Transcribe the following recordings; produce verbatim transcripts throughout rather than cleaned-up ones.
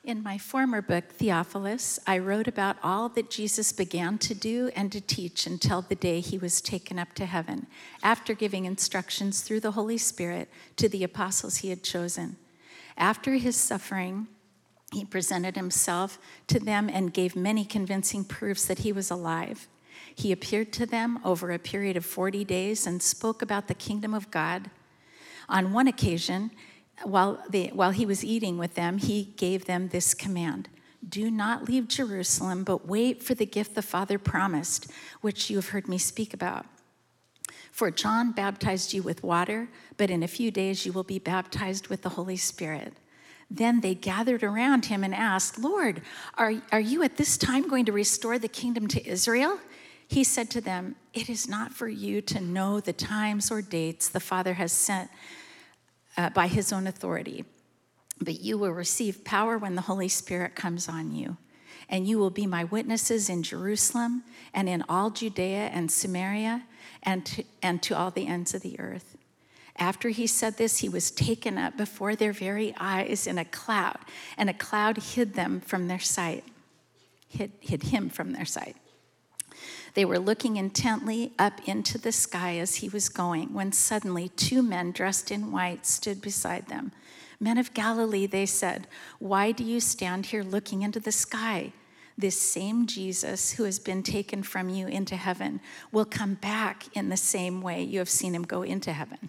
In my former book, Theophilus, I wrote about all that Jesus began to do and to teach until the day he was taken up to heaven, after giving instructions through the Holy Spirit to the apostles he had chosen. After his suffering, he presented himself to them and gave many convincing proofs that he was alive. He appeared to them over a period of forty days and spoke about the kingdom of God. On one occasion, While, they, while he was eating with them, he gave them this command: do not leave Jerusalem, but wait for the gift the Father promised, which you have heard me speak about. For John baptized you with water, but in a few days you will be baptized with the Holy Spirit. Then they gathered around him and asked, Lord, are, are you at this time going to restore the kingdom to Israel? He said to them, it is not for you to know the times or dates the Father has sent Uh, by his own authority. But you will receive power when the Holy Spirit comes on you. And you will be my witnesses in Jerusalem and in all Judea and Samaria and to, and to all the ends of the earth. After he said this, he was taken up before their very eyes in a cloud, and a cloud hid them from their sight, hid, hid him from their sight. They were looking intently up into the sky as he was going, when suddenly two men dressed in white stood beside them. Men of Galilee, they said, why do you stand here looking into the sky? This same Jesus who has been taken from you into heaven will come back in the same way you have seen him go into heaven.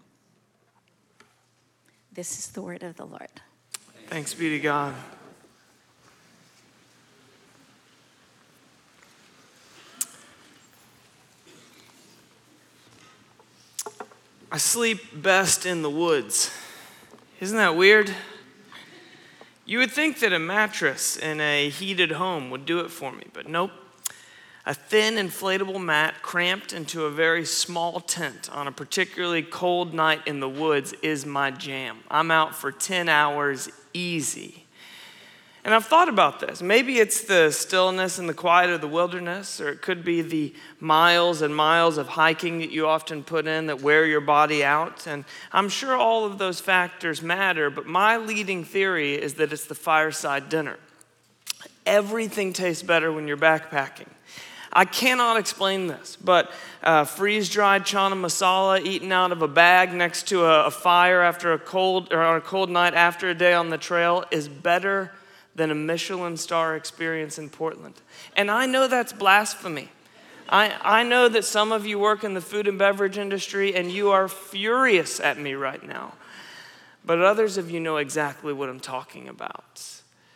This is the word of the Lord. Thanks be to God. I sleep best in the woods. Isn't that weird? You would think that a mattress in a heated home would do it for me, but nope. A thin inflatable mat cramped into a very small tent on a particularly cold night in the woods is my jam. I'm out for ten hours easy. And I've thought about this. Maybe it's the stillness and the quiet of the wilderness, or it could be the miles and miles of hiking that you often put in that wear your body out. And I'm sure all of those factors matter, but my leading theory is that it's the fireside dinner. Everything tastes better when you're backpacking. I cannot explain this, but uh, freeze-dried chana masala eaten out of a bag next to a, a fire after a cold or on a cold night after a day on the trail is better than a Michelin star experience in Portland. And I know that's blasphemy. I, I know that some of you work in the food and beverage industry and you are furious at me right now. But others of you know exactly what I'm talking about.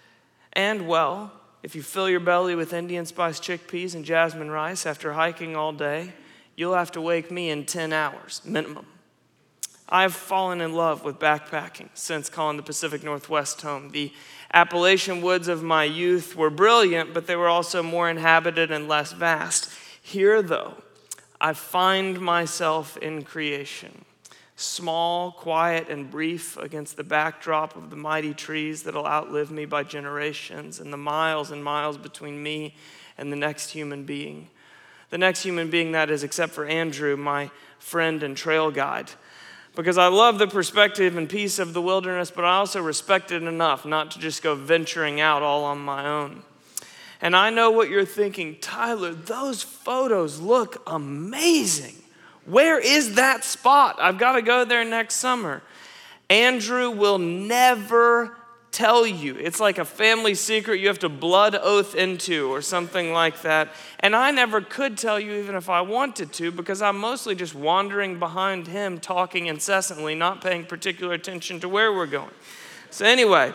And well, if you fill your belly with Indian spice chickpeas and jasmine rice after hiking all day, you'll have to wake me in ten hours, minimum. I've fallen in love with backpacking since calling the Pacific Northwest home. The Appalachian woods of my youth were brilliant, but they were also more inhabited and less vast. Here, though, I find myself in creation, small, quiet, and brief against the backdrop of the mighty trees that'll outlive me by generations and the miles and miles between me and the next human being. The next human being, that is, except for Andrew, my friend and trail guide. Because I love the perspective and peace of the wilderness, but I also respect it enough not to just go venturing out all on my own. And I know what you're thinking, Tyler, those photos look amazing. Where is that spot? I've got to go there next summer. Andrew will never tell you. It's like a family secret you have to blood oath into or something like that. And I never could tell you even if I wanted to, because I'm mostly just wandering behind him, talking incessantly, not paying particular attention to where we're going. So anyway,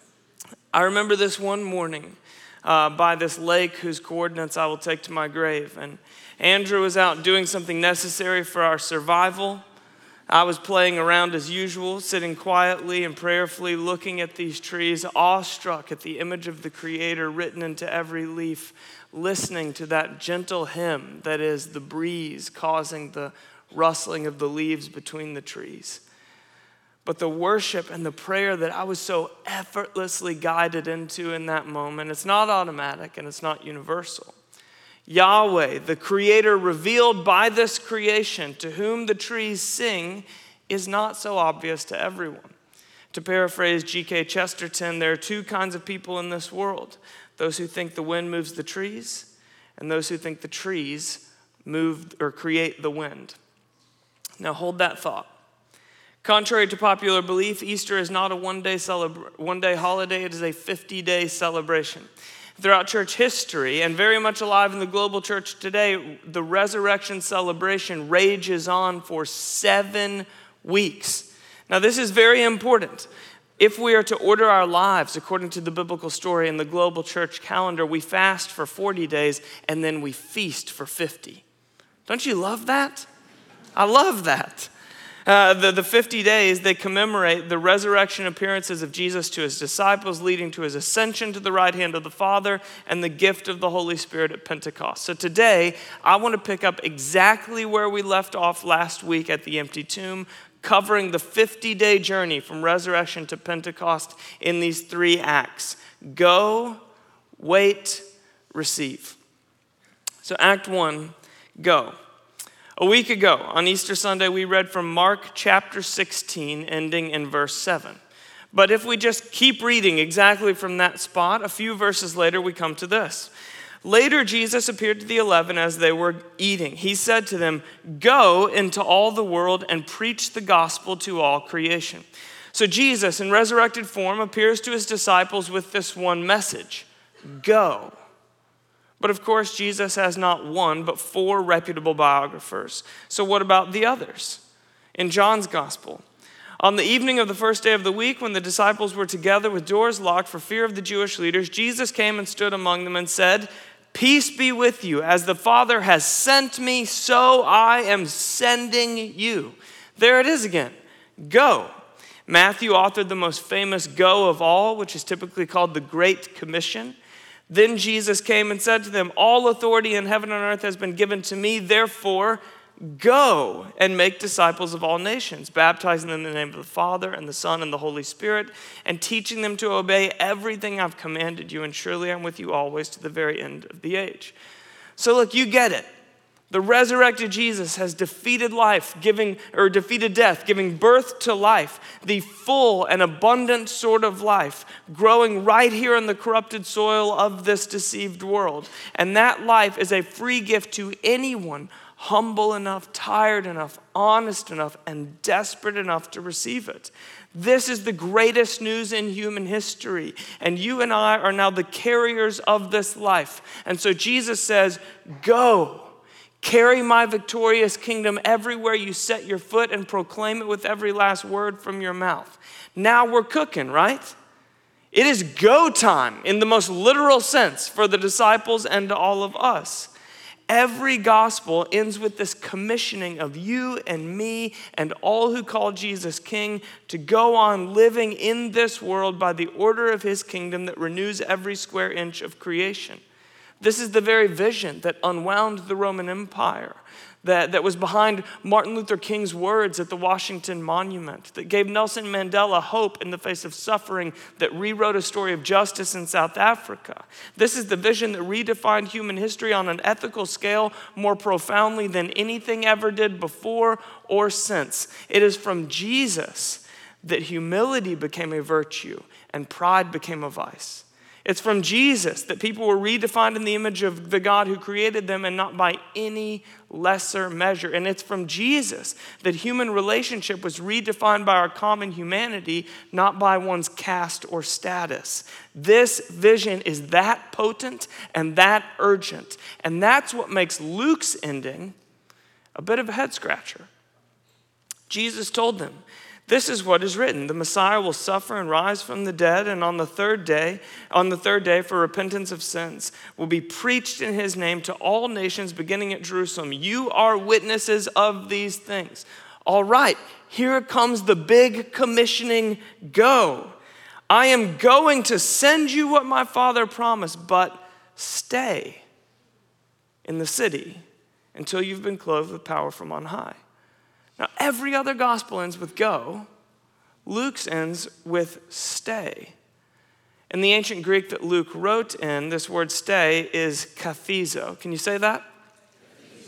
I remember this one morning uh, by this lake whose coordinates I will take to my grave. And Andrew was out doing something necessary for our survival. I was playing around as usual, sitting quietly and prayerfully looking at these trees, awestruck at the image of the Creator written into every leaf, listening to that gentle hymn that is the breeze causing the rustling of the leaves between the trees. But the worship and the prayer that I was so effortlessly guided into in that moment, it's not automatic and it's not universal. Yahweh, the Creator revealed by this creation to whom the trees sing, is not so obvious to everyone. To paraphrase G K Chesterton, there are two kinds of people in this world: those who think the wind moves the trees, and those who think the trees move or create the wind. Now hold that thought. Contrary to popular belief, Easter is not a one-day celebra- one-day holiday, it is a fifty-day celebration. Throughout church history, and very much alive in the global church today, the resurrection celebration rages on for seven weeks. Now, this is very important. If we are to order our lives according to the biblical story in the global church calendar, we fast for forty days and then we feast for fifty. Don't you love that? I love that. Uh, the, the fifty days, they commemorate the resurrection appearances of Jesus to his disciples, leading to his ascension to the right hand of the Father and the gift of the Holy Spirit at Pentecost. So today, I want to pick up exactly where we left off last week at the empty tomb, covering the fifty-day journey from resurrection to Pentecost in these three acts: go, wait, receive. So act one, go. A week ago, on Easter Sunday, we read from Mark chapter sixteen, ending in verse seven. But if we just keep reading exactly from that spot, a few verses later, we come to this. Later, Jesus appeared to the eleven as they were eating. He said to them, "Go into all the world and preach the gospel to all creation." So Jesus, in resurrected form, appears to his disciples with this one message: go. But of course, Jesus has not one, but four reputable biographers. So what about the others? In John's gospel, on the evening of the first day of the week, when the disciples were together with doors locked for fear of the Jewish leaders, Jesus came and stood among them and said, "Peace be with you. As the Father has sent me, so I am sending you." There it is again. Go. Matthew authored the most famous go of all, which is typically called the Great Commission. Then Jesus came and said to them, "All authority in heaven and earth has been given to me. Therefore, go and make disciples of all nations, baptizing them in the name of the Father and the Son and the Holy Spirit, and teaching them to obey everything I've commanded you. And surely I'm with you always to the very end of the age." So look, you get it. The resurrected Jesus has defeated life, giving or defeated death, giving birth to life, the full and abundant sort of life, growing right here in the corrupted soil of this deceived world. And that life is a free gift to anyone humble enough, tired enough, honest enough, and desperate enough to receive it. This is the greatest news in human history, and you and I are now the carriers of this life. And so Jesus says, go. Carry my victorious kingdom everywhere you set your foot and proclaim it with every last word from your mouth. Now we're cooking, right? It is go time in the most literal sense for the disciples and to all of us. Every gospel ends with this commissioning of you and me and all who call Jesus King to go on living in this world by the order of his kingdom that renews every square inch of creation. This is the very vision that unwound the Roman Empire, that, that was behind Martin Luther King's words at the Washington Monument, that gave Nelson Mandela hope in the face of suffering, that rewrote a story of justice in South Africa. This is the vision that redefined human history on an ethical scale more profoundly than anything ever did before or since. It is from Jesus that humility became a virtue and pride became a vice. It's from Jesus that people were redefined in the image of the God who created them and not by any lesser measure. And it's from Jesus that human relationship was redefined by our common humanity, not by one's caste or status. This vision is that potent and that urgent. And that's what makes Luke's ending a bit of a head scratcher. Jesus told them, "This is what is written. The Messiah will suffer and rise from the dead, and on the third day, on the third day for repentance of sins, will be preached in his name to all nations, beginning at Jerusalem. You are witnesses of these things." All right, here comes the big commissioning go. "I am going to send you what my Father promised, but stay in the city until you've been clothed with power from on high." Now, every other gospel ends with go. Luke's ends with stay. In the ancient Greek that Luke wrote in, this word stay is kathizo. Can you say that?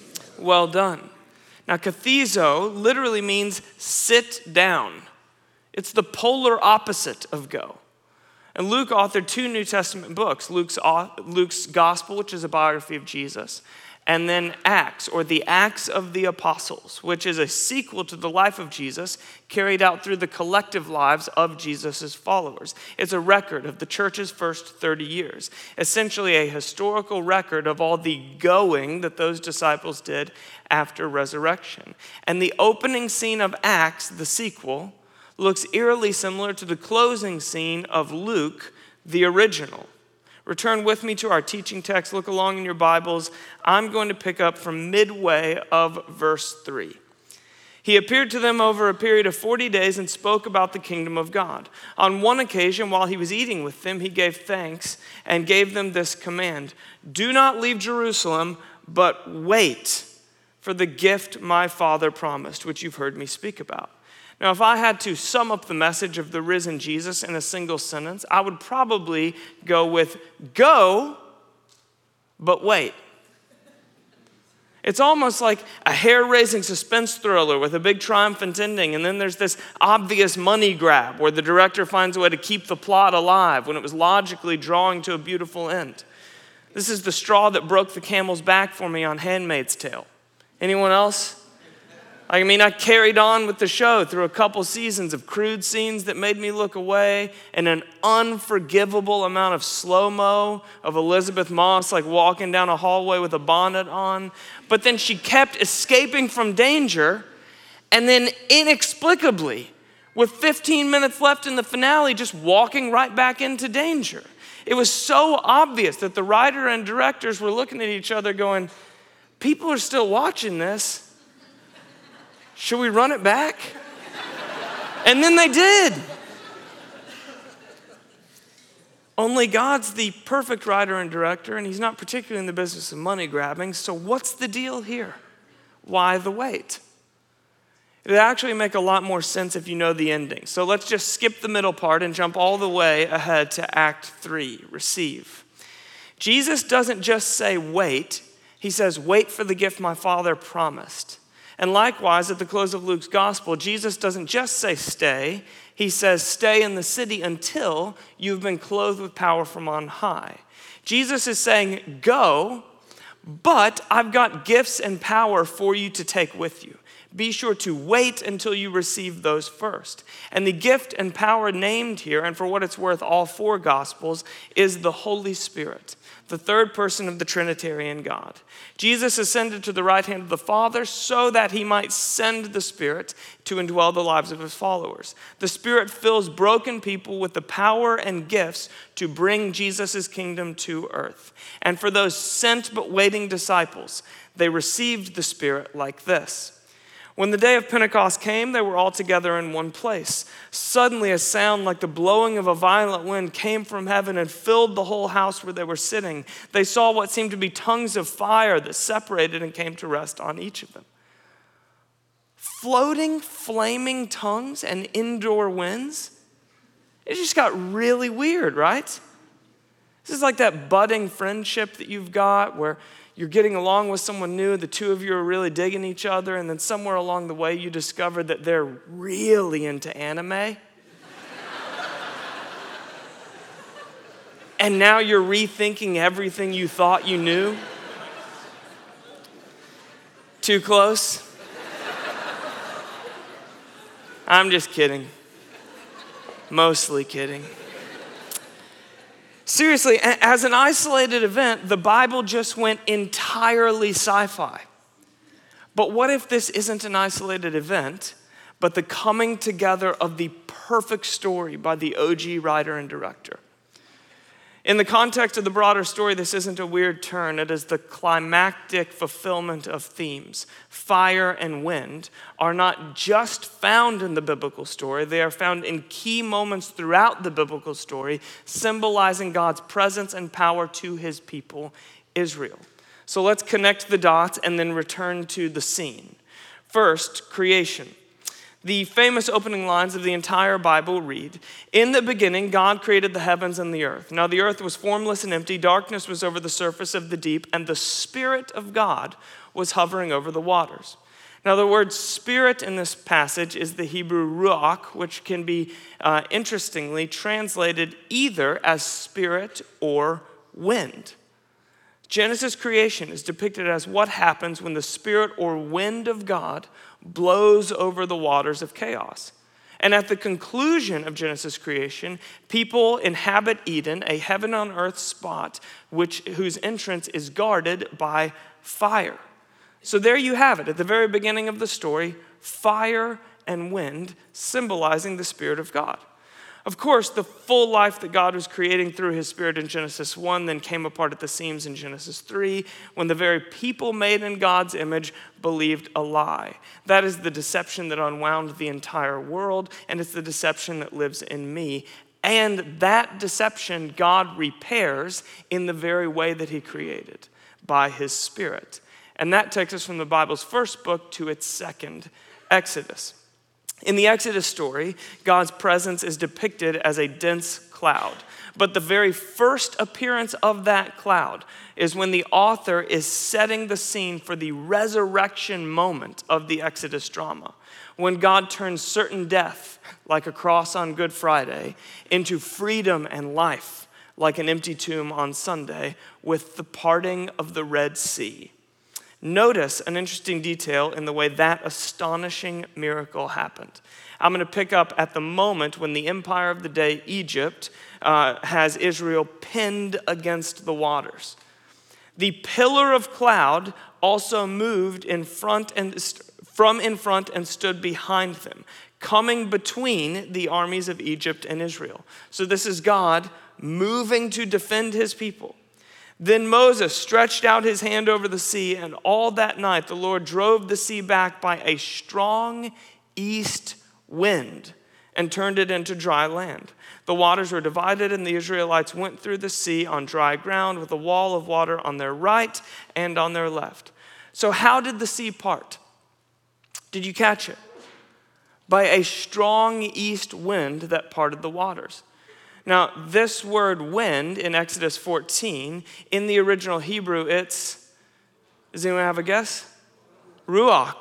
Well done. Now, kathizo literally means sit down. It's the polar opposite of go. And Luke authored two New Testament books, Luke's, Luke's Gospel, which is a biography of Jesus, and then Acts, or the Acts of the Apostles, which is a sequel to the life of Jesus carried out through the collective lives of Jesus' followers. It's a record of the church's first thirty years, essentially a historical record of all the going that those disciples did after resurrection. And the opening scene of Acts, the sequel, looks eerily similar to the closing scene of Luke, the original. Return with me to our teaching text. Look along in your Bibles. I'm going to pick up from midway of verse three. He appeared to them over a period of forty days and spoke about the kingdom of God. On one occasion, while he was eating with them, he gave thanks and gave them this command: do not leave Jerusalem, but wait for the gift my Father promised, which you've heard me speak about. Now, if I had to sum up the message of the risen Jesus in a single sentence, I would probably go with go, but wait. It's almost like a hair-raising suspense thriller with a big triumphant ending, and then there's this obvious money grab where the director finds a way to keep the plot alive when it was logically drawing to a beautiful end. This is the straw that broke the camel's back for me on Handmaid's Tale. Anyone else? I mean, I carried on with the show through a couple seasons of crude scenes that made me look away and an unforgivable amount of slow-mo of Elizabeth Moss like walking down a hallway with a bonnet on. But then she kept escaping from danger, and then inexplicably, with fifteen minutes left in the finale, just walking right back into danger. It was so obvious that the writer and directors were looking at each other going, people are still watching this. Should we run it back? And then they did. Only God's the perfect writer and director, and he's not particularly in the business of money grabbing. So what's the deal here? Why the wait? It would actually make a lot more sense if you know the ending. So let's just skip the middle part and jump all the way ahead to Act three, receive. Jesus doesn't just say wait. He says, wait for the gift my Father promised. And likewise, at the close of Luke's gospel, Jesus doesn't just say stay. He says stay in the city until you've been clothed with power from on high. Jesus is saying go, but I've got gifts and power for you to take with you. Be sure to wait until you receive those first. And the gift and power named here, and for what it's worth, all four gospels, is the Holy Spirit, the third person of the Trinitarian God. Jesus ascended to the right hand of the Father so that he might send the Spirit to indwell the lives of his followers. The Spirit fills broken people with the power and gifts to bring Jesus' kingdom to earth. And for those sent but waiting disciples, they received the Spirit like this. When the day of Pentecost came, they were all together in one place. Suddenly a sound like the blowing of a violent wind came from heaven and filled the whole house where they were sitting. They saw what seemed to be tongues of fire that separated and came to rest on each of them. Floating, flaming tongues and indoor winds? It just got really weird, right? This is like that budding friendship that you've got where you're getting along with someone new, the two of you are really digging each other, and then somewhere along the way you discover that they're really into anime. And now you're rethinking everything you thought you knew. Too close? I'm just kidding. Mostly kidding. Seriously, as an isolated event, the Bible just went entirely sci-fi. But what if this isn't an isolated event, but the coming together of the perfect story by the O G writer and director? In the context of the broader story, this isn't a weird turn. It is the climactic fulfillment of themes. Fire and wind are not just found in the biblical story. They are found in key moments throughout the biblical story, symbolizing God's presence and power to his people, Israel. So let's connect the dots and then return to the scene. First, creation. The famous opening lines of the entire Bible read, "In the beginning, God created the heavens and the earth. Now the earth was formless and empty, darkness was over the surface of the deep, and the Spirit of God was hovering over the waters." Now, the word spirit in this passage is the Hebrew ruach, which can be, uh, interestingly, translated either as spirit or wind. Genesis creation is depicted as what happens when the spirit or wind of God blows over the waters of chaos. And at the conclusion of Genesis creation, people inhabit Eden, a heaven on earth spot which, whose entrance is guarded by fire. So there you have it, at the very beginning of the story, fire and wind symbolizing the Spirit of God. Of course, the full life that God was creating through his Spirit in Genesis one then came apart at the seams in Genesis three, when the very people made in God's image believed a lie. That is the deception that unwound the entire world, and it's the deception that lives in me. And that deception God repairs in the very way that he created, by his Spirit. And that takes us from the Bible's first book to its second, Exodus. In the Exodus story, God's presence is depicted as a dense cloud. But the very first appearance of that cloud is when the author is setting the scene for the resurrection moment of the Exodus drama, when God turns certain death, like a cross on Good Friday, into freedom and life, like an empty tomb on Sunday, with the parting of the Red Sea. Notice an interesting detail in the way that astonishing miracle happened. I'm going to pick up at the moment when the empire of the day, Egypt, uh, has Israel pinned against the waters. The pillar of cloud also moved in front and from in front and stood behind them, coming between the armies of Egypt and Israel. So this is God moving to defend his people. Then Moses stretched out his hand over the sea, and all that night the Lord drove the sea back by a strong east wind and turned it into dry land. The waters were divided, and the Israelites went through the sea on dry ground with a wall of water on their right and on their left. So how did the sea part? Did you catch it? By a strong east wind that parted the waters. Now, this word wind in Exodus fourteen, in the original Hebrew, it's, does anyone have a guess? Ruach,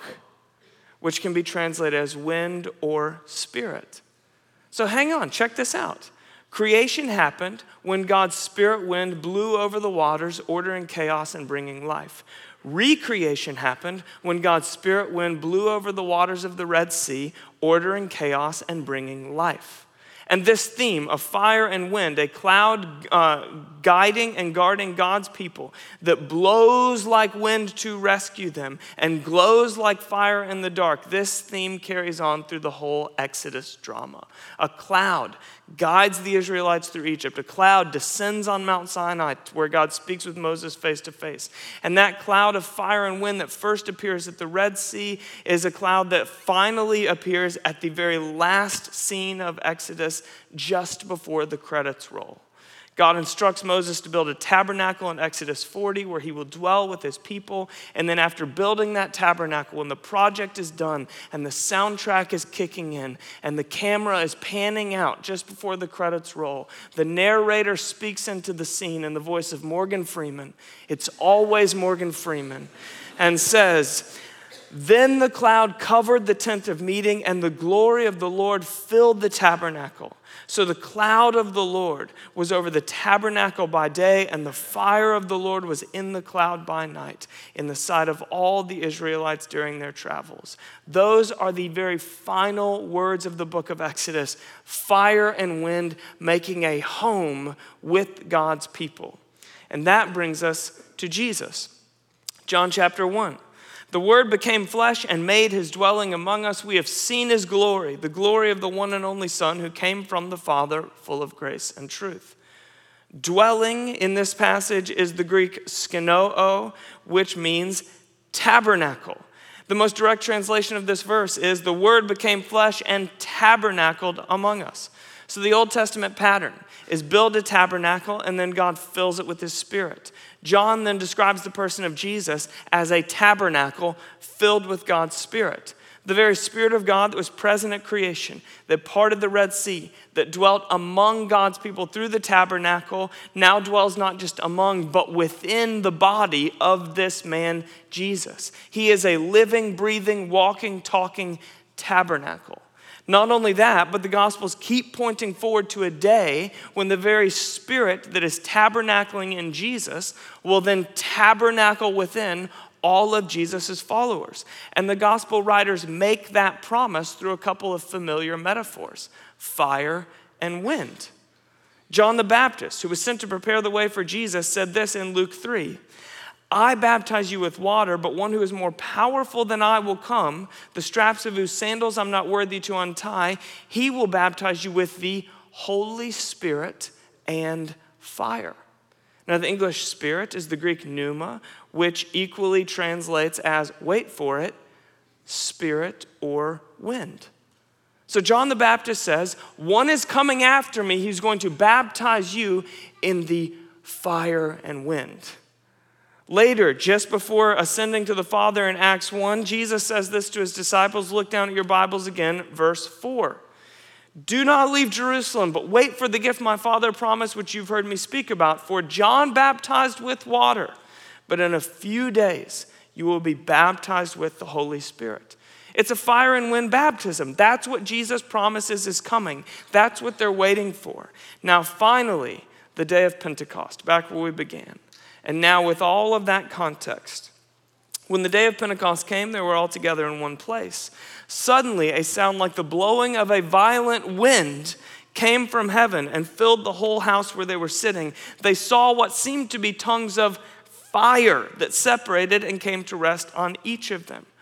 which can be translated as wind or spirit. So hang on, check this out. Creation happened when God's spirit wind blew over the waters, ordering chaos and bringing life. Recreation happened when God's spirit wind blew over the waters of the Red Sea, ordering chaos and bringing life. And this theme of fire and wind, a cloud uh, guiding and guarding God's people that blows like wind to rescue them and glows like fire in the dark, this theme carries on through the whole Exodus drama. A cloud guides the Israelites through Egypt. A cloud descends on Mount Sinai where God speaks with Moses face to face. And that cloud of fire and wind that first appears at the Red Sea is a cloud that finally appears at the very last scene of Exodus, just before the credits roll. God instructs Moses to build a tabernacle in Exodus forty where he will dwell with his people. And then after building that tabernacle, when the project is done and the soundtrack is kicking in and the camera is panning out just before the credits roll, the narrator speaks into the scene in the voice of Morgan Freeman. It's always Morgan Freeman. And says, "Then the cloud covered the tent of meeting, and the glory of the Lord filled the tabernacle. So the cloud of the Lord was over the tabernacle by day, and the fire of the Lord was in the cloud by night, in the sight of all the Israelites during their travels." Those are the very final words of the book of Exodus. Fire and wind making a home with God's people. And that brings us to Jesus. John chapter one. "The Word became flesh and made his dwelling among us. We have seen his glory, the glory of the one and only Son who came from the Father, full of grace and truth." Dwelling in this passage is the Greek skenoo, which means tabernacle. The most direct translation of this verse is the Word became flesh and tabernacled among us. So the Old Testament pattern is build a tabernacle and then God fills it with his Spirit. John then describes the person of Jesus as a tabernacle filled with God's Spirit. The very Spirit of God that was present at creation, that parted the Red Sea, that dwelt among God's people through the tabernacle, now dwells not just among, but within the body of this man, Jesus. He is a living, breathing, walking, talking tabernacle. Not only that, but the Gospels keep pointing forward to a day when the very Spirit that is tabernacling in Jesus will then tabernacle within all of Jesus' followers. And the gospel writers make that promise through a couple of familiar metaphors: fire and wind. John the Baptist, who was sent to prepare the way for Jesus, said this in Luke three, "I baptize you with water, but one who is more powerful than I will come, the straps of whose sandals I'm not worthy to untie. He will baptize you with the Holy Spirit and fire." Now, the English spirit is the Greek pneuma, which equally translates as, wait for it, spirit or wind. So John the Baptist says, one is coming after me. He's going to baptize you in the fire and wind. Later, just before ascending to the Father in Acts one, Jesus says this to his disciples. Look down at your Bibles again, verse four. "Do not leave Jerusalem, but wait for the gift my Father promised, which you've heard me speak about. For John baptized with water, but in a few days you will be baptized with the Holy Spirit." It's a fire and wind baptism. That's what Jesus promises is coming. That's what they're waiting for. Now, finally, the day of Pentecost, back where we began. And now with all of that context, when the day of Pentecost came, they were all together in one place. Suddenly, a sound like the blowing of a violent wind came from heaven and filled the whole house where they were sitting. They saw what seemed to be tongues of fire that separated and came to rest on each of them.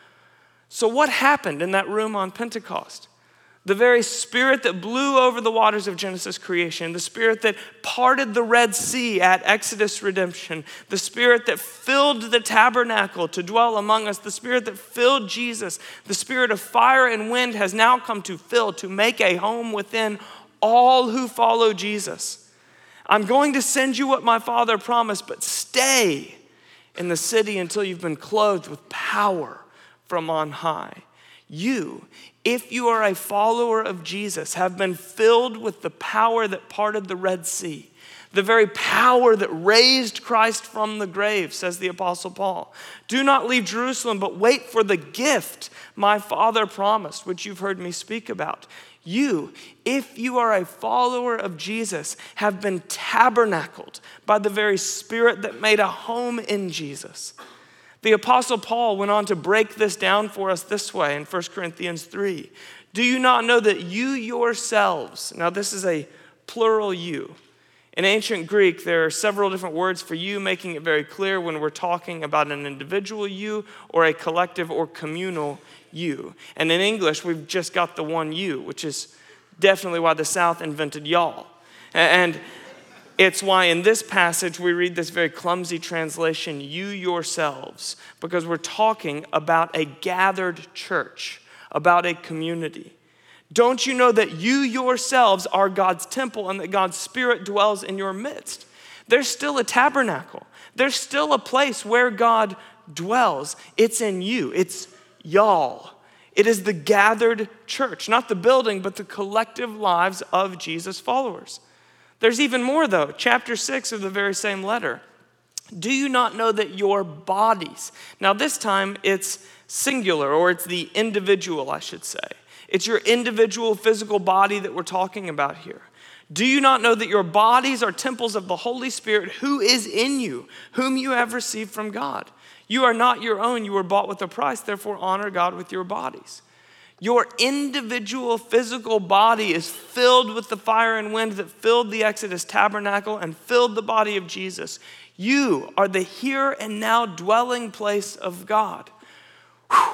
So what happened in that room on Pentecost? The very Spirit that blew over the waters of Genesis creation, the Spirit that parted the Red Sea at Exodus redemption, the Spirit that filled the tabernacle to dwell among us, the Spirit that filled Jesus, the Spirit of fire and wind has now come to fill, to make a home within all who follow Jesus. I'm going to send you what my Father promised, but stay in the city until you've been clothed with power from on high. You, if you are a follower of Jesus, have been filled with the power that parted the Red Sea, the very power that raised Christ from the grave, says the Apostle Paul. Do not leave Jerusalem, but wait for the gift my Father promised, which you've heard me speak about. You, if you are a follower of Jesus, have been tabernacled by the very Spirit that made a home in Jesus. The Apostle Paul went on to break this down for us this way in First Corinthians three. Do you not know that you yourselves, now this is a plural you. In ancient Greek, there are several different words for you, making it very clear when we're talking about an individual you or a collective or communal you. And in English, we've just got the one you, which is definitely why the South invented y'all. And it's why in this passage we read this very clumsy translation, you yourselves, because we're talking about a gathered church, about a community. Don't you know that you yourselves are God's temple and that God's Spirit dwells in your midst? There's still a tabernacle. There's still a place where God dwells. It's in you. It's y'all. It is the gathered church, not the building, but the collective lives of Jesus' followers. There's even more though. Chapter six of the very same letter. Do you not know that your bodies, now this time it's singular, or it's the individual, I should say. It's your individual physical body that we're talking about here. Do you not know that your bodies are temples of the Holy Spirit who is in you, whom you have received from God? You are not your own, you were bought with a price, therefore honor God with your bodies. Your individual physical body is filled with the fire and wind that filled the Exodus tabernacle and filled the body of Jesus. You are the here and now dwelling place of God. Whew.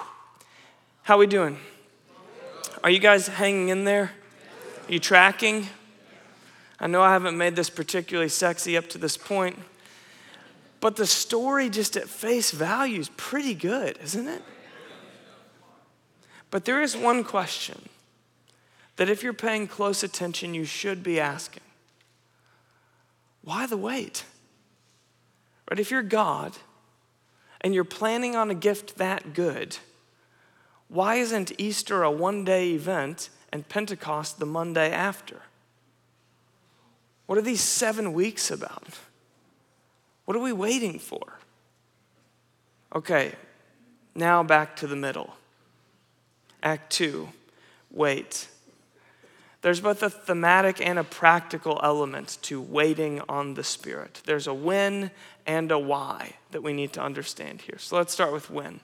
How we doing? Are you guys hanging in there? Are you tracking? I know I haven't made this particularly sexy up to this point, but the story just at face value is pretty good, isn't it? But there is one question that if you're paying close attention, you should be asking. Why the wait? Right? If you're God and you're planning on a gift that good, Why isn't Easter a one-day event and Pentecost the Monday after? What are these seven weeks about? What are we waiting for? Okay, now back to the middle. Act two, wait. There's both a thematic and a practical element to waiting on the Spirit. There's a when and a why that we need to understand here. So let's start with when.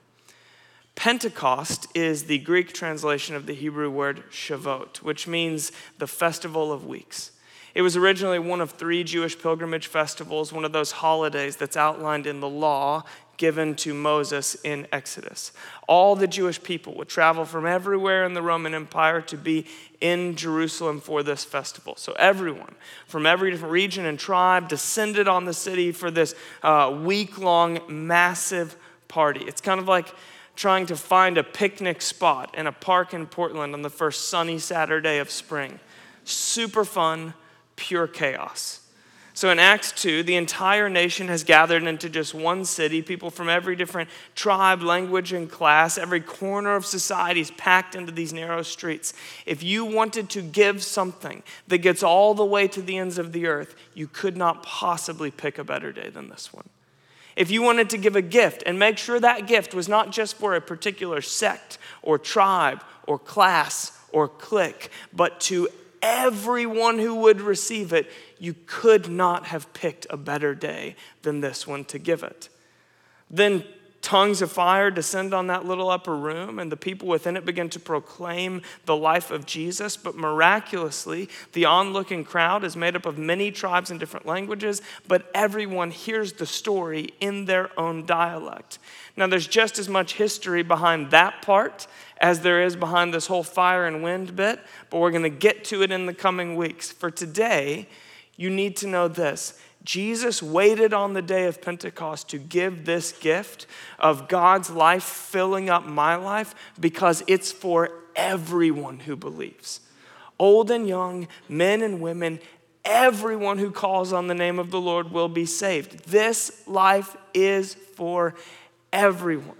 Pentecost is the Greek translation of the Hebrew word Shavuot, which means the festival of weeks. It was originally one of three Jewish pilgrimage festivals, one of those holidays that's outlined in the law given to Moses in Exodus. All the Jewish people would travel from everywhere in the Roman Empire to be in Jerusalem for this festival. So everyone from every different region and tribe descended on the city for this uh, week-long massive party. It's kind of like trying to find a picnic spot in a park in Portland on the first sunny Saturday of spring. Super fun, pure chaos. So in Acts two, the entire nation has gathered into just one city. People from every different tribe, language, and class. Every corner of society is packed into these narrow streets. If you wanted to give something that gets all the way to the ends of the earth, you could not possibly pick a better day than this one. If you wanted to give a gift and make sure that gift was not just for a particular sect or tribe or class or clique, but to everyone who would receive it, you could not have picked a better day than this one to give it. Then tongues of fire descend on that little upper room, and the people within it begin to proclaim the life of Jesus. But miraculously, the onlooking crowd is made up of many tribes and different languages, but everyone hears the story in their own dialect. Now, there's just as much history behind that part as there is behind this whole fire and wind bit, but we're going to get to it in the coming weeks. For today, you need to know this. Jesus waited on the day of Pentecost to give this gift of God's life filling up my life because it's for everyone who believes. Old and young, men and women, everyone who calls on the name of the Lord will be saved. This life is for everyone.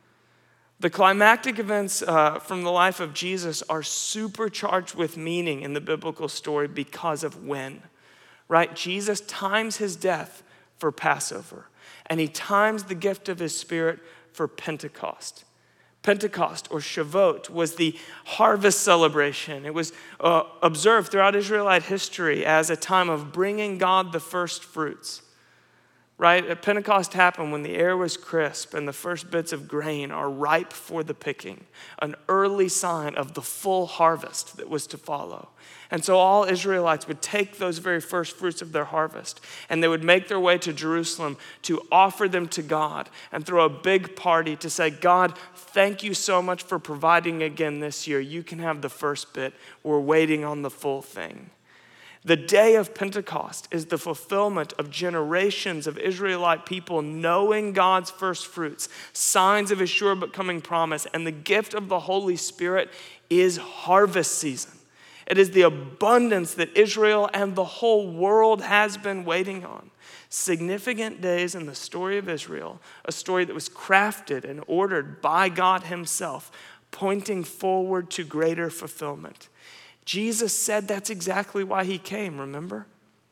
The climactic events uh, from the life of Jesus are supercharged with meaning in the biblical story because of when. Right? Jesus times his death for Passover, and he times the gift of his Spirit for Pentecost. Pentecost, or Shavuot, was the harvest celebration. It was uh, observed throughout Israelite history as a time of bringing God the first fruits. Right? Pentecost happened when the air was crisp and the first bits of grain are ripe for the picking, an early sign of the full harvest that was to follow. And so all Israelites would take those very first fruits of their harvest and they would make their way to Jerusalem to offer them to God and throw a big party to say, God, thank you so much for providing again this year. You can have the first bit. We're waiting on the full thing. The day of Pentecost is the fulfillment of generations of Israelite people knowing God's first fruits, signs of his sure but coming promise, and the gift of the Holy Spirit is harvest season. It is the abundance that Israel and the whole world has been waiting on. Significant days in the story of Israel, a story that was crafted and ordered by God himself, pointing forward to greater fulfillment. Jesus said that's exactly why he came, remember?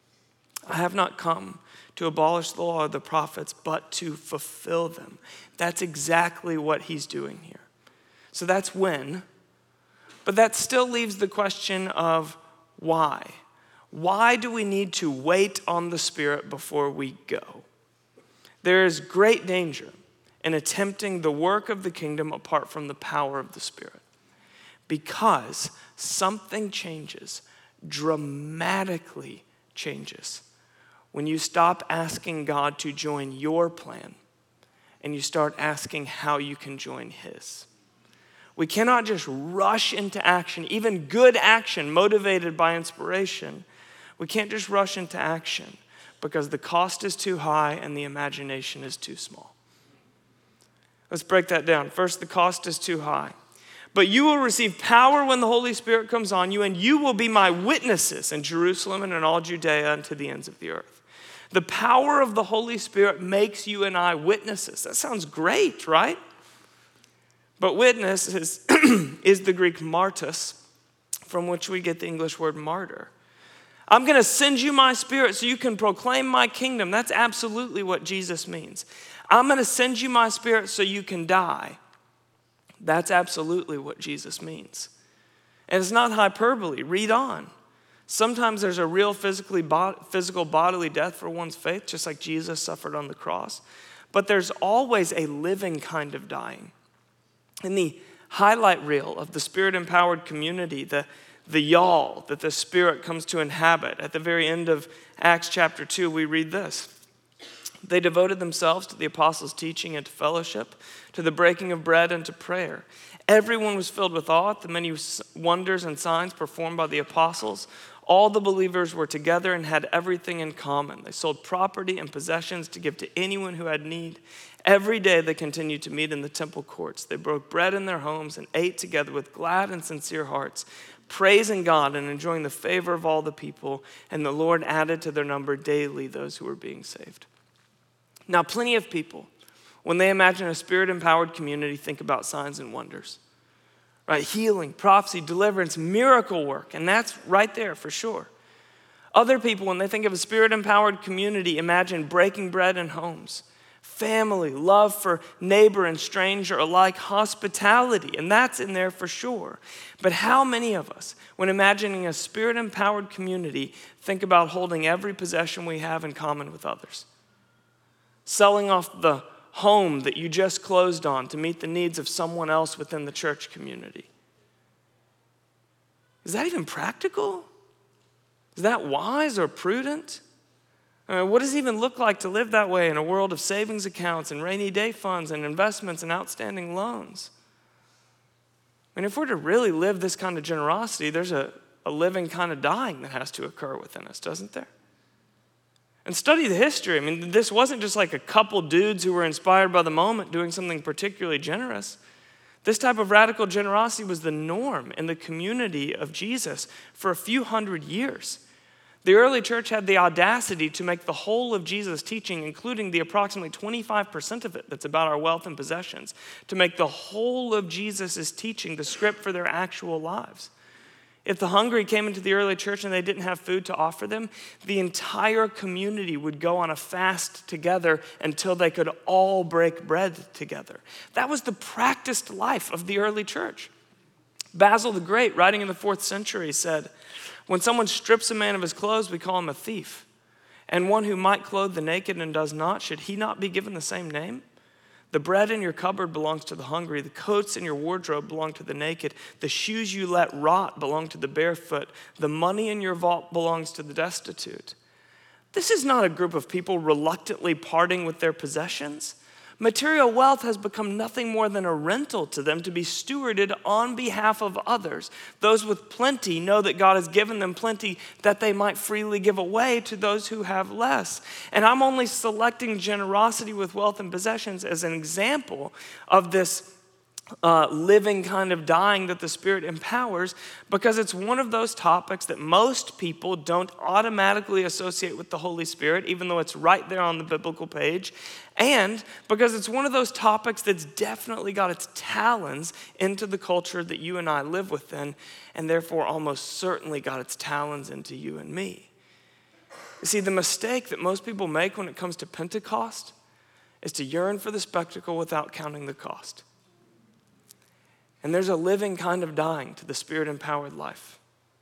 I have not come to abolish the law of the prophets, but to fulfill them. That's exactly what he's doing here. So that's when. But that still leaves the question of why. Why do we need to wait on the Spirit before we go? There is great danger in attempting the work of the kingdom apart from the power of the Spirit. Because something changes, dramatically changes, when you stop asking God to join your plan and you start asking how you can join his. We cannot just rush into action, even good action motivated by inspiration. We can't just rush into action because the cost is too high and the imagination is too small. Let's break that down. First, the cost is too high. But you will receive power when the Holy Spirit comes on you, and you will be my witnesses in Jerusalem and in all Judea and to the ends of the earth. The power of the Holy Spirit makes you and I witnesses. That sounds great, right? But witness is, is the Greek martus, from which we get the English word martyr. I'm going to send you my spirit so you can proclaim my kingdom. That's absolutely what Jesus means. I'm going to send you my spirit so you can die. That's absolutely what Jesus means. And it's not hyperbole. Read on. Sometimes there's a real physically bod- physical bodily death for one's faith, just like Jesus suffered on the cross. But there's always a living kind of dying. In the highlight reel of the Spirit-empowered community, the, the y'all that the Spirit comes to inhabit, at the very end of Acts chapter two, we read this. They devoted themselves to the apostles' teaching and to fellowship, to the breaking of bread and to prayer. Everyone was filled with awe at the many wonders and signs performed by the apostles. All the believers were together and had everything in common. They sold property and possessions to give to anyone who had need. Every day they continued to meet in the temple courts. They broke bread in their homes and ate together with glad and sincere hearts, praising God and enjoying the favor of all the people. And the Lord added to their number daily those who were being saved. Now, plenty of people, when they imagine a Spirit-empowered community, think about signs and wonders. Right? Healing, prophecy, deliverance, miracle work. And that's right there for sure. Other people, when they think of a Spirit-empowered community, imagine breaking bread in homes, family, love for neighbor and stranger alike, hospitality, and that's in there for sure. But how many of us, when imagining a Spirit-empowered community, think about holding every possession we have in common with others? Selling off the home that you just closed on to meet the needs of someone else within the church community. Is that even practical? Is that wise or prudent? I mean, what does it even look like to live that way in a world of savings accounts and rainy day funds and investments and outstanding loans? I mean, if we're to really live this kind of generosity, there's a, a living kind of dying that has to occur within us, doesn't there? And study the history. I mean, this wasn't just like a couple dudes who were inspired by the moment doing something particularly generous. This type of radical generosity was the norm in the community of Jesus for a few hundred years. The early church had the audacity to make the whole of Jesus' teaching, including the approximately twenty-five percent of it that's about our wealth and possessions, to make the whole of Jesus' teaching the script for their actual lives. If the hungry came into the early church and they didn't have food to offer them, the entire community would go on a fast together until they could all break bread together. That was the practiced life of the early church. Basil the Great, writing in the fourth century, said, "When someone strips a man of his clothes, we call him a thief. And one who might clothe the naked and does not, should he not be given the same name? The bread in your cupboard belongs to the hungry. The coats in your wardrobe belong to the naked. The shoes you let rot belong to the barefoot. The money in your vault belongs to the destitute." This is not a group of people reluctantly parting with their possessions. Material wealth has become nothing more than a rental to them to be stewarded on behalf of others. Those with plenty know that God has given them plenty that they might freely give away to those who have less. And I'm only selecting generosity with wealth and possessions as an example of this Uh, living kind of dying that the Spirit empowers, because it's one of those topics that most people don't automatically associate with the Holy Spirit, even though it's right there on the biblical page, and because it's one of those topics that's definitely got its talons into the culture that you and I live within, and therefore almost certainly got its talons into you and me. You see, the mistake that most people make when it comes to Pentecost is to yearn for the spectacle without counting the cost. And there's a living kind of dying to the Spirit-empowered life.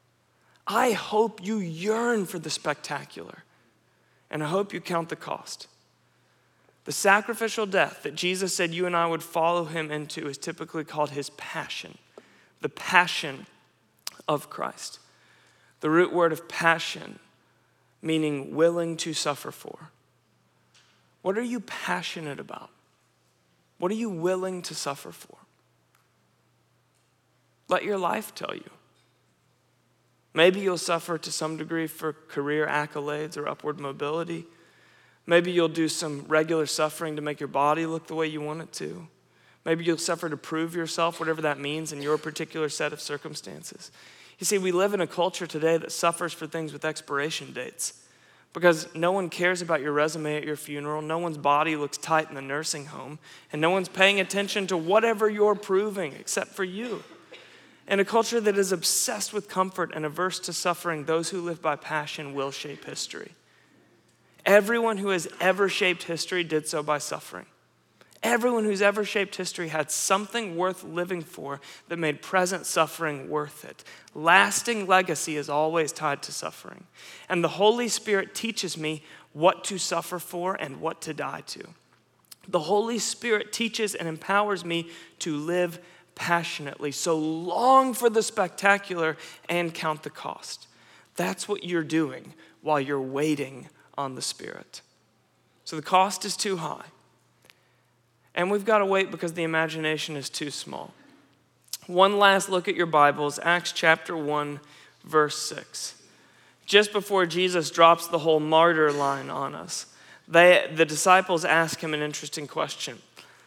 I hope you yearn for the spectacular, and I hope you count the cost. The sacrificial death that Jesus said you and I would follow him into is typically called his passion, the passion of Christ. The root word of passion, meaning willing to suffer for. What are you passionate about? What are you willing to suffer for? Let your life tell you. Maybe you'll suffer to some degree for career accolades or upward mobility. Maybe you'll do some regular suffering to make your body look the way you want it to. Maybe you'll suffer to prove yourself, whatever that means in your particular set of circumstances. You see, we live in a culture today that suffers for things with expiration dates. Because no one cares about your resume at your funeral, no one's body looks tight in the nursing home, and no one's paying attention to whatever you're proving except for you. In a culture that is obsessed with comfort and averse to suffering, those who live by passion will shape history. Everyone who has ever shaped history did so by suffering. Everyone who's ever shaped history had something worth living for that made present suffering worth it. Lasting legacy is always tied to suffering. And the Holy Spirit teaches me what to suffer for and what to die to. The Holy Spirit teaches and empowers me to live passionately. So long for the spectacular and count the cost. That's what you're doing while you're waiting on the Spirit. So the cost is too high. And we've got to wait because the imagination is too small. One last look at your Bibles, Acts chapter one, verse six. Just before Jesus drops the whole martyr line on us, they, the disciples ask him an interesting question.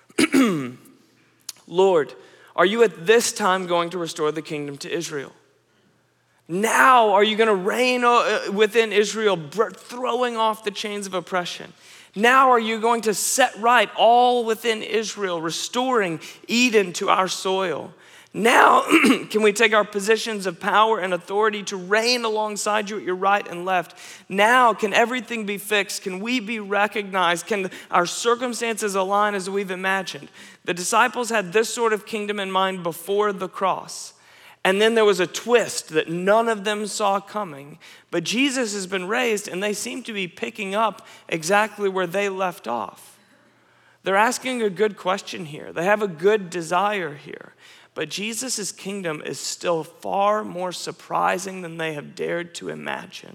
Lord, are you at this time going to restore the kingdom to Israel? Now are you going to reign within Israel, throwing off the chains of oppression? Now are you going to set right all within Israel, restoring Eden to our soil? Now can we take our positions of power and authority to reign alongside you at your right and left? Now can everything be fixed? Can we be recognized? Can our circumstances align as we've imagined? The disciples had this sort of kingdom in mind before the cross. And then there was a twist that none of them saw coming. But Jesus has been raised, and they seem to be picking up exactly where they left off. They're asking a good question here. They have a good desire here. But Jesus' kingdom is still far more surprising than they have dared to imagine.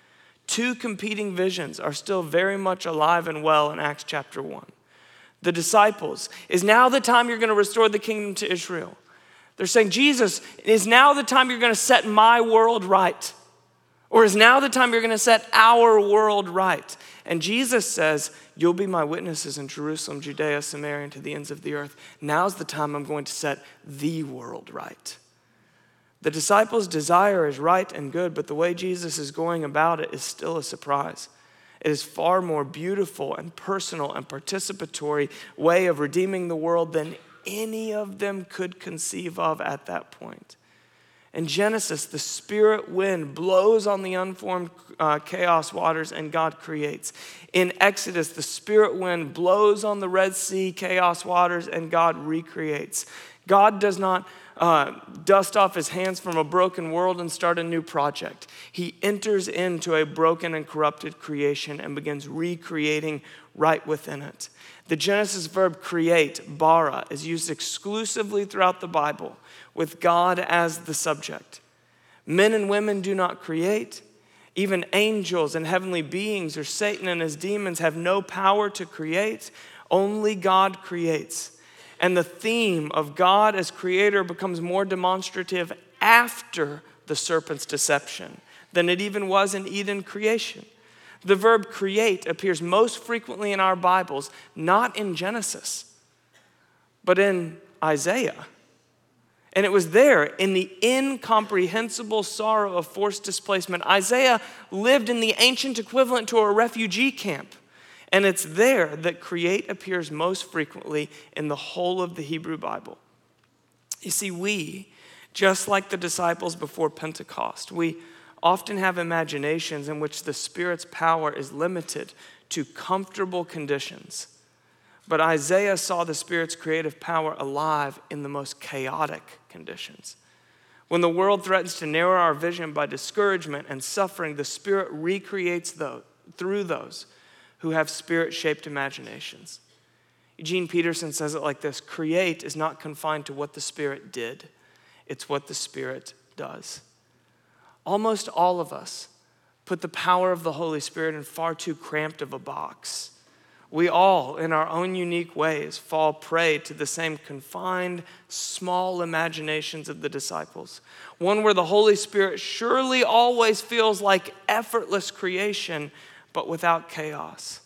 Two competing visions are still very much alive and well in Acts chapter one. The disciples, is now the time you're going to restore the kingdom to Israel? They're saying, Jesus, is now the time you're going to set my world right? Or is now the time you're going to set our world right? And Jesus says, you'll be my witnesses in Jerusalem, Judea, Samaria, and to the ends of the earth. Now's the time I'm going to set the world right. The disciples' desire is right and good, but the way Jesus is going about it is still a surprise. It is far more beautiful and personal and participatory way of redeeming the world than any of them could conceive of at that point. In Genesis, the spirit wind blows on the unformed uh, chaos waters and God creates. In Exodus, the spirit wind blows on the Red Sea chaos waters and God recreates. God does not uh, dust off his hands from a broken world and start a new project. He enters into a broken and corrupted creation and begins recreating right within it. The Genesis verb create, bara, is used exclusively throughout the Bible with God as the subject. Men and women do not create. Even angels and heavenly beings or Satan and his demons have no power to create. Only God creates. And the theme of God as creator becomes more demonstrative after the serpent's deception than it even was in Eden creation. The verb create appears most frequently in our Bibles, not in Genesis, but in Isaiah. And it was there in the incomprehensible sorrow of forced displacement. Isaiah lived in the ancient equivalent to a refugee camp. And it's there that create appears most frequently in the whole of the Hebrew Bible. You see, we, just like the disciples before Pentecost, we often have imaginations in which the Spirit's power is limited to comfortable conditions. But Isaiah saw the Spirit's creative power alive in the most chaotic conditions. When the world threatens to narrow our vision by discouragement and suffering, the Spirit recreates those, through those who have Spirit-shaped imaginations. Eugene Peterson says it like this: create is not confined to what the Spirit did, it's what the Spirit does. Almost all of us put the power of the Holy Spirit in far too cramped of a box. We all, in our own unique ways, fall prey to the same confined, small imaginations of the disciples. One where the Holy Spirit surely always feels like effortless creation, but without chaos.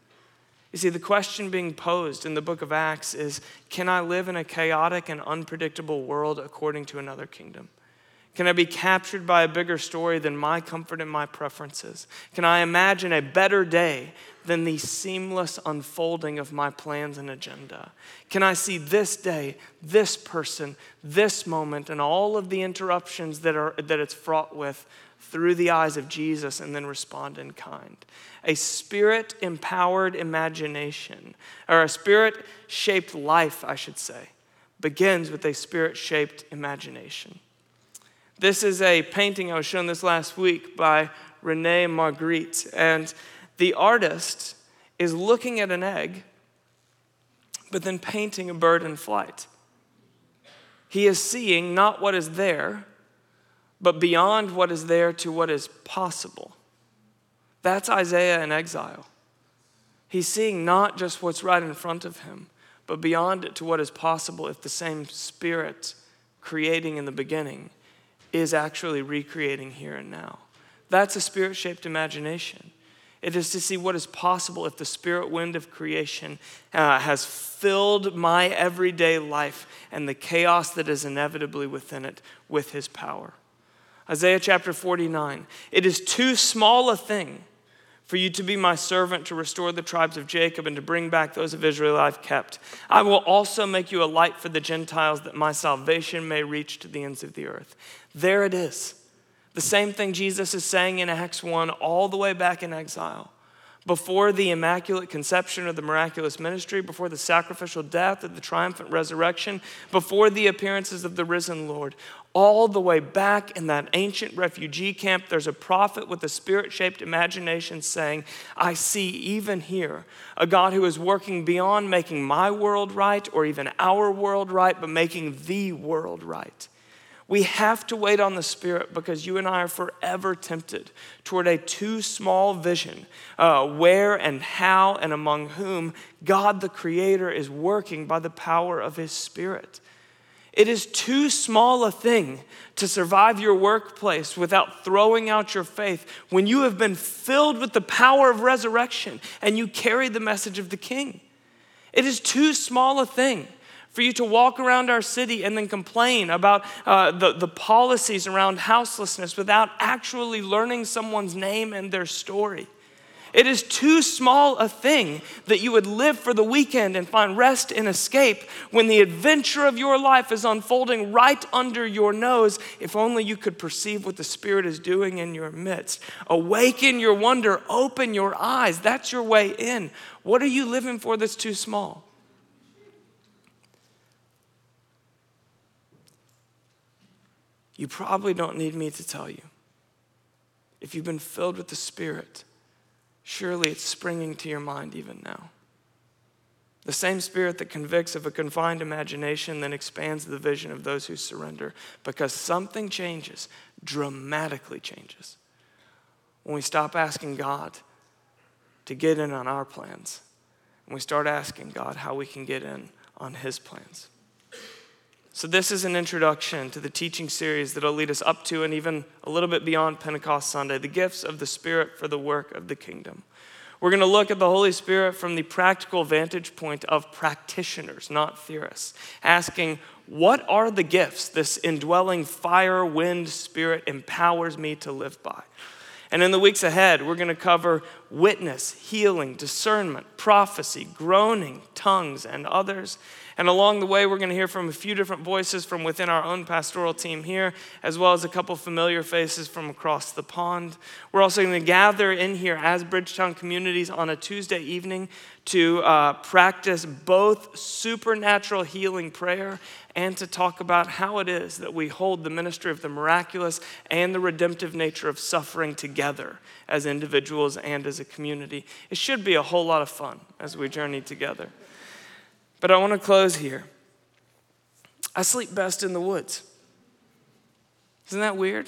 You see, the question being posed in the book of Acts is, can I live in a chaotic and unpredictable world according to another kingdom? Can I be captured by a bigger story than my comfort and my preferences? Can I imagine a better day than the seamless unfolding of my plans and agenda? Can I see this day, this person, this moment, and all of the interruptions that are that it's fraught with through the eyes of Jesus and then respond in kind? A spirit-empowered imagination, or a spirit-shaped life, I should say, begins with a spirit-shaped imagination. This is a painting I was shown this last week by Rene Magritte, and the artist is looking at an egg, but then painting a bird in flight. He is seeing not what is there, but beyond what is there to what is possible. That's Isaiah in exile. He's seeing not just what's right in front of him, but beyond it to what is possible if the same Spirit creating in the beginning is actually recreating here and now. That's a spirit-shaped imagination. It is to see what is possible if the spirit wind of creation uh, has filled my everyday life and the chaos that is inevitably within it with his power. Isaiah chapter forty-nine, it is too small a thing for you to be my servant to restore the tribes of Jacob and to bring back those of Israel I've kept. I will also make you a light for the Gentiles that my salvation may reach to the ends of the earth. There it is. The same thing Jesus is saying in Acts one all the way back in exile. Before the immaculate conception of the miraculous ministry, before the sacrificial death of the triumphant resurrection, before the appearances of the risen Lord, all the way back in that ancient refugee camp, there's a prophet with a spirit-shaped imagination saying, I see even here a God who is working beyond making my world right or even our world right, but making the world right. We have to wait on the Spirit because you and I are forever tempted toward a too small vision, uh, where and how and among whom God the Creator is working by the power of His Spirit. It is too small a thing to survive your workplace without throwing out your faith when you have been filled with the power of resurrection and you carry the message of the King. It is too small a thing for you to walk around our city and then complain about uh, the, the policies around houselessness without actually learning someone's name and their story. It is too small a thing that you would live for the weekend and find rest and escape when the adventure of your life is unfolding right under your nose, if only you could perceive what the Spirit is doing in your midst. Awaken your wonder, open your eyes. That's your way in. What are you living for that's too small? You probably don't need me to tell you. If you've been filled with the Spirit, surely it's springing to your mind even now. The same Spirit that convicts of a confined imagination then expands the vision of those who surrender, because something changes, dramatically changes, when we stop asking God to get in on our plans and we start asking God how we can get in on His plans. So this is an introduction to the teaching series that will lead us up to and even a little bit beyond Pentecost Sunday, the gifts of the Spirit for the work of the kingdom. We're going to look at the Holy Spirit from the practical vantage point of practitioners, not theorists, asking, what are the gifts this indwelling fire, wind, Spirit empowers me to live by? And in the weeks ahead, we're going to cover witness, healing, discernment, prophecy, groaning, tongues, and others. And along the way, we're going to hear from a few different voices from within our own pastoral team here, as well as a couple familiar faces from across the pond. We're also going to gather in here as Bridgetown communities on a Tuesday evening to uh, practice both supernatural healing prayer and to talk about how it is that we hold the ministry of the miraculous and the redemptive nature of suffering together as individuals and as a community. It should be a whole lot of fun as we journey together. But I want to close here. I sleep best in the woods. Isn't that weird?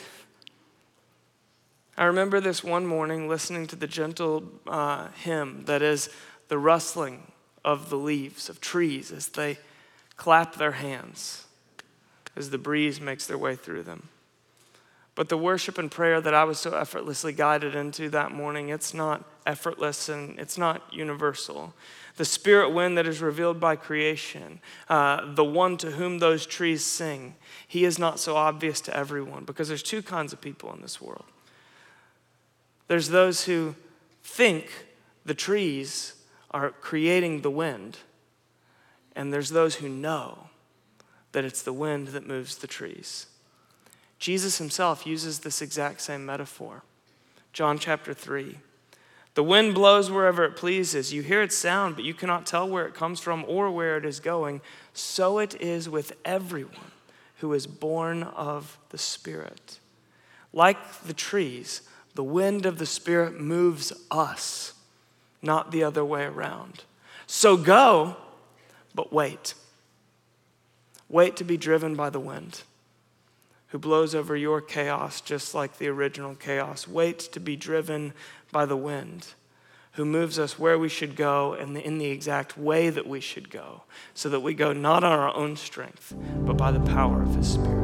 I remember this one morning listening to the gentle uh, hymn that is the rustling of the leaves of trees as they clap their hands as the breeze makes their way through them. But the worship and prayer that I was so effortlessly guided into that morning, it's not effortless and it's not universal. The spirit wind that is revealed by creation, uh, the one to whom those trees sing, he is not so obvious to everyone, because there's two kinds of people in this world. There's those who think the trees are creating the wind, and there's those who know that it's the wind that moves the trees. Jesus himself uses this exact same metaphor. John chapter three. The wind blows wherever it pleases. You hear its sound, but you cannot tell where it comes from or where it is going. So it is with everyone who is born of the Spirit. Like the trees, the wind of the Spirit moves us, not the other way around. So go, but wait. Wait to be driven by the wind, who blows over your chaos just like the original chaos. Wait to be driven by the wind, who moves us where we should go and in the exact way that we should go, so that we go not on our own strength, but by the power of his Spirit.